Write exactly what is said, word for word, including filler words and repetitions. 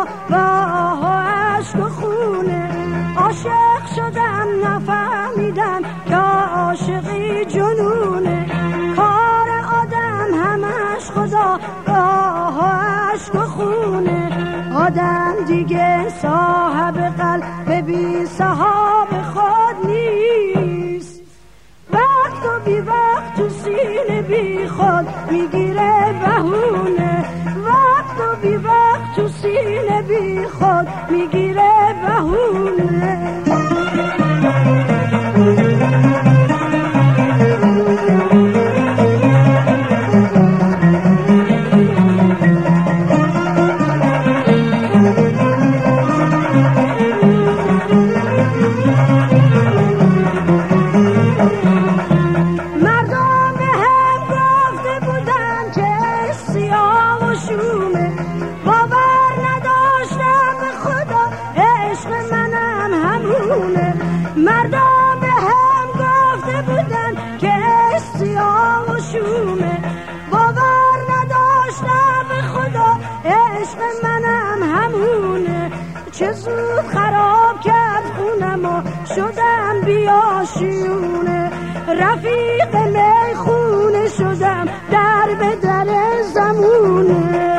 خدا راه و عشق و خونه. عاشق شدم نفهمیدم که عاشقی جنونه. کار آدم همش خدا راه و عشق و خونه. آدم دیگه صاحب قلب بی صاحب خود نیست. وقت و بی وقت تو سینه بی خود میگیره بهونه. وقت و بی وقت تو سینه بی خود میگیره بهونه. مردم به هم گفته بودن که سیاه و شومه. باور نداشتم به خدا عشق منم همونه. چه زود خراب کرد خونم و شدم بیاشیونه. رفیق میخونه شدم در به در زمونه.